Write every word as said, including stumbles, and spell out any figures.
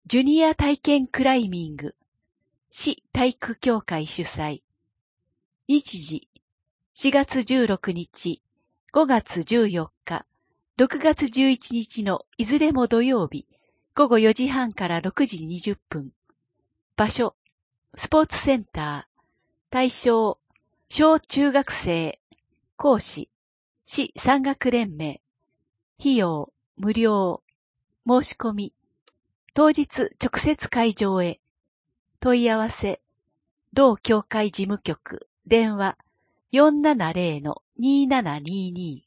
ジュニア体験クライミング、市体育協会主催。日時、しがつじゅうろくにち、ごがつじゅうよっか、ろくがつじゅういちにちのいずれも土曜日、ごごよじはんからろくじにじゅっぷん。場所、スポーツセンター。対象、小中学生。講師、市山岳連盟。費用、無料。申し込み。当日直接会場へ。問い合わせ。同協会事務局。電話 よんななゼロのにーななにーにー。